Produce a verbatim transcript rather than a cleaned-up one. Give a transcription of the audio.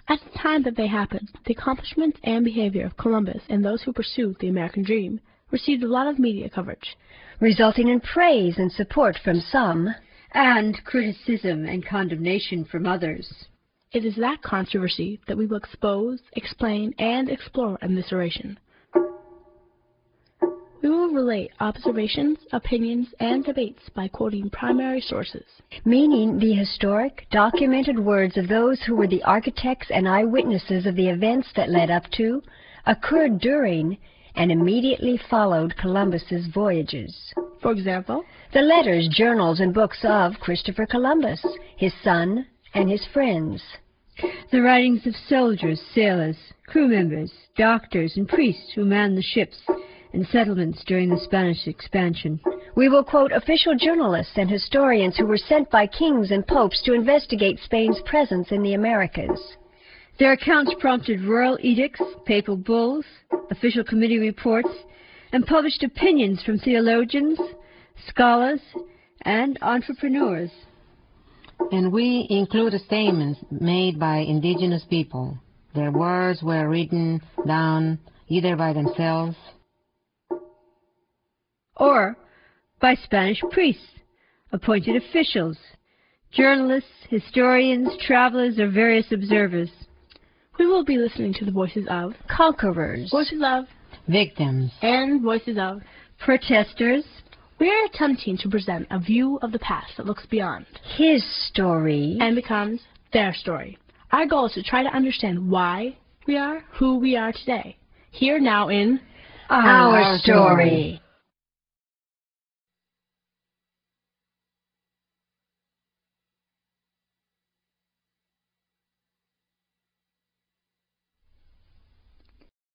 At the time that they happened, the accomplishments and behavior of Columbus and those who pursued the American dream received a lot of media coverage, resulting in praise and support from some, and criticism and condemnation from others. It is that controversy that we will expose, explain, and explore in this oration. We will relate observations, opinions, and debates by quoting primary sources, meaning the historic, documented words of those who were the architects and eyewitnesses of the events that led up to, occurred during, and immediately followed Columbus's voyages. For example, the letters, journals, and books of Christopher Columbus, his son, and his friends. The writings of soldiers, sailors, crew members, doctors, and priests who manned the ships and settlements during the Spanish expansion. We will quote official journalists and historians who were sent by kings and popes to investigate Spain's presence in the Americas. Their accounts prompted royal edicts, papal bulls, official committee reports, and published opinions from theologians, scholars, and entrepreneurs. And we include statements made by indigenous people. Their words were written down either by themselves or by Spanish priests, appointed officials, journalists, historians, travelers, or various observers. We will be listening to the voices of conquerors, voices of victims, and voices of protesters. We are attempting to present a view of the past that looks beyond his story and becomes their story. Our goal is to try to understand why we are who we are today, here now in our, our story. story.